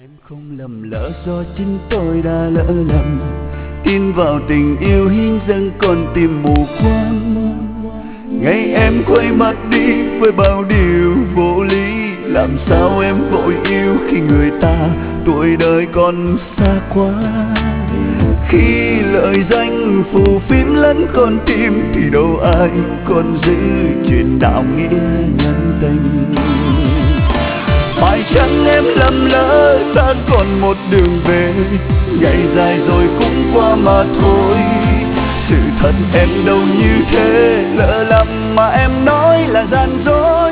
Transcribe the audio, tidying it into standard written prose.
Em không lầm lỡ do chính tôi đã lỡ lầm, tin vào tình yêu hiến dâng con tim mù quáng. Ngày em quay mặt đi với bao điều vô lý, làm sao em vội yêu khi người ta tuổi đời còn xa quá. Khi lợi danh phù phiếm lẫn con tim thì đâu ai còn giữ chuyện đạo nghĩa nhân tình. Phải chăng em lầm lỡ ta còn một đường về, ngày dài rồi cũng qua mà thôi. Sự thật em đâu như thế, lỡ lầm mà em nói là gian dối.